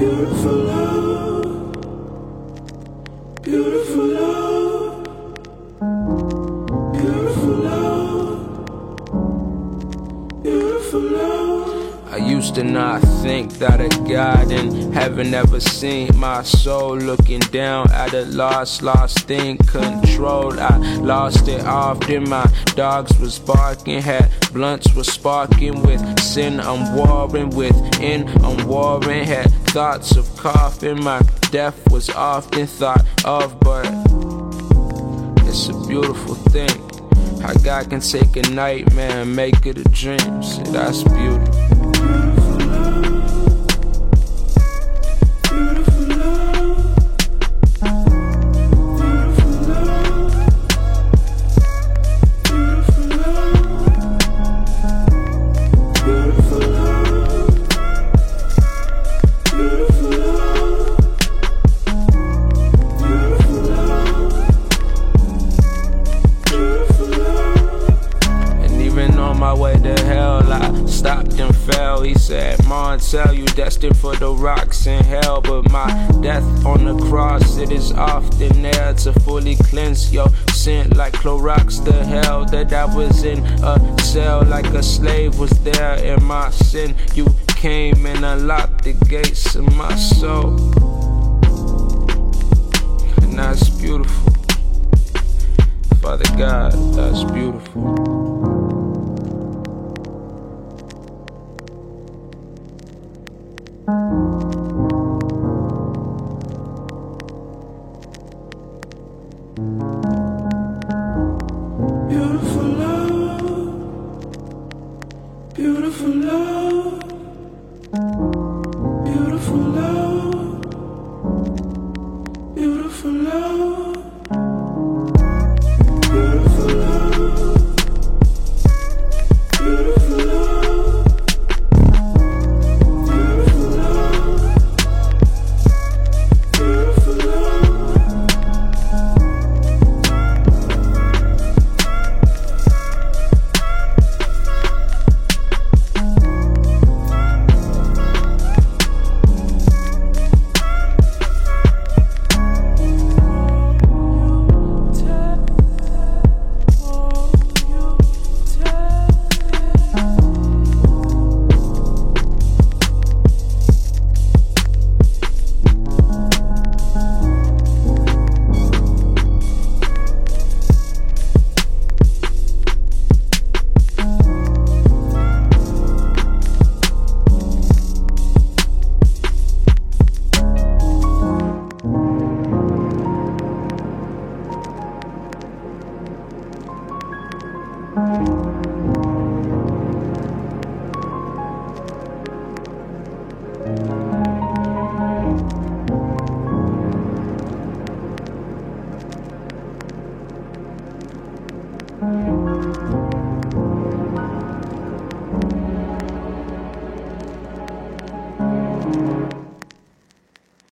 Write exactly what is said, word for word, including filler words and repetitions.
Beautiful love, beautiful love, beautiful love, beautiful love. I used to not think that a God in heaven ever seen my soul, looking down at a lost, lost thing controlled. I lost it often, my dogs was barking, had blunts was sparking with sin. I'm warring within, I'm warring, had thoughts of coughing. My death was often thought of, but it's a beautiful thing how God can take a nightmare and make it a dream. See, that's beautiful. My way to hell, I stopped and fell. He said, Montel, you destined for the rocks in hell. But my death on the cross, it is often there to fully cleanse your sin like Clorox. The hell that I was in a cell, like a slave was there in my sin. You came and unlocked the gates of my soul, and that's beautiful. Father God, that's beautiful. Beautiful love, beautiful love, beautiful love, beautiful love, beautiful love, beautiful love, beautiful love, beautiful love. Thank you.